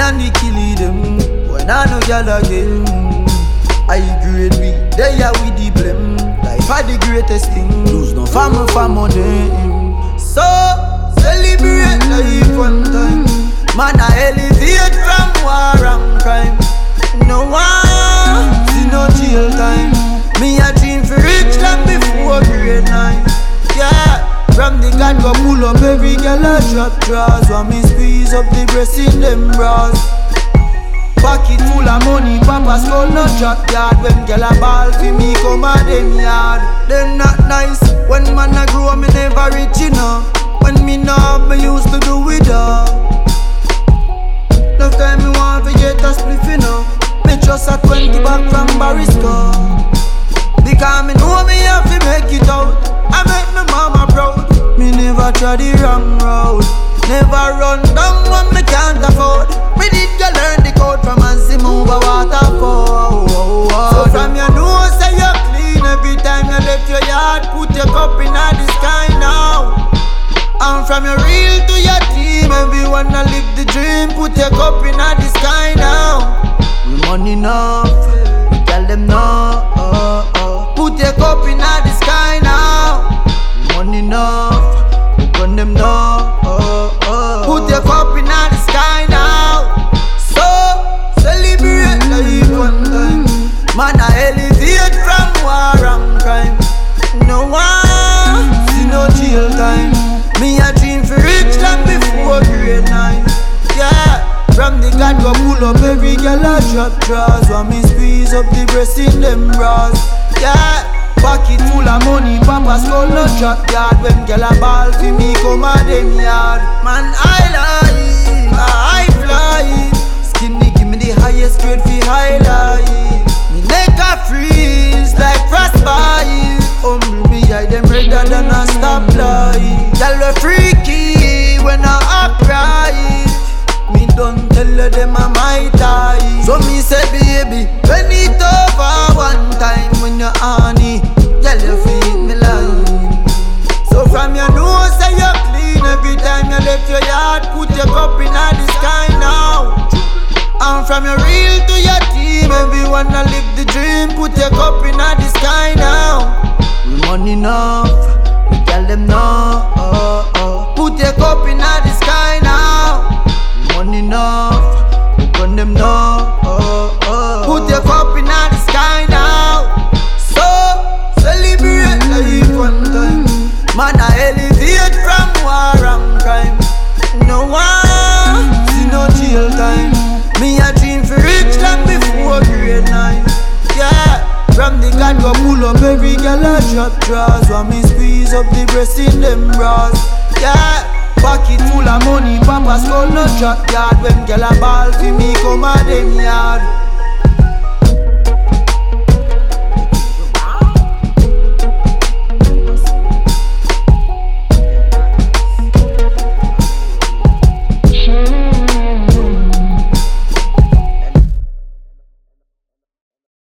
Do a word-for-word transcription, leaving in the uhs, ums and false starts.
and the killie them. When I know y'all again, I grade me, they are with the blame. Life are the greatest thing, lose no family for money. So, celebrate life one time. Man, I elevate from war and crime. No one, see no jail time. Me a dream for rich like before grade nine. Yeah, from the God go pull up every girl a drop drawers. While me squeeze up the breast in them bras. Pocket full of money, Papa skull no drop yard. When girl a ball for me come a them yard. Them not nice, when man a grow me never rich enough. When me know me used to do it all. Love time me want to get a spliff enough. Me just a twenty back from Barrisco. Because me know me have to make it out. I make me mama proud. Me never try the wrong road. Never run down when me can't afford. Me did you learn the code from Ansi move a waterfall. So from your nose say you clean every time you left your yard. Put your cup in the sky now. And from your real to your team, everyone a live the dream. Put your cup in the sky now. We money enough, we tell them no. Oh, oh. Put your cup in the sky now. We money enough, we gun them no. Oh, oh. Put your cup in the sky now. So, celebrate life one time. Man, I elevate from war and crime. No one, see no jail time. Me a dream for rich like before grade nine. Yeah, from the God go pull up every girl a drop drawers. While me squeeze up the breast in them bras. Yeah, pocket full of money, Papa skull no drop yard. When girl a ball for me come a them yard. Man I lie, I fly. Skinny give me the highest grade for highlight. Me neck a freeze like frostbite. Humble me I them redder than a stoplight. Y'all we freaky when I upright. Me don't tell them I'm my tie. So me say baby, bend it over one time when you're honey. Y'all you feed me line. So from your nose say you clean every time you left your yard. Put your cup in the sky now. And from your real to your team, everyone a live the dream. Put your cup in the sky now. We money enough, we tell them no. Oh, oh. Put your cup in the sky now. We money enough, we gun them no. Oh, oh. Put your cup in the sky now. So, celebrate life one time. Man, I elevate from war and crime. No one, see no jail time. Me a dream for rich like before grade nine. Yeah, from the God go pull up every girl a drop drawers. While me squeeze up the breast in them bras. Yeah, pocket full of money, Papa skull no drop yard. When girl a ball for me come a them yard.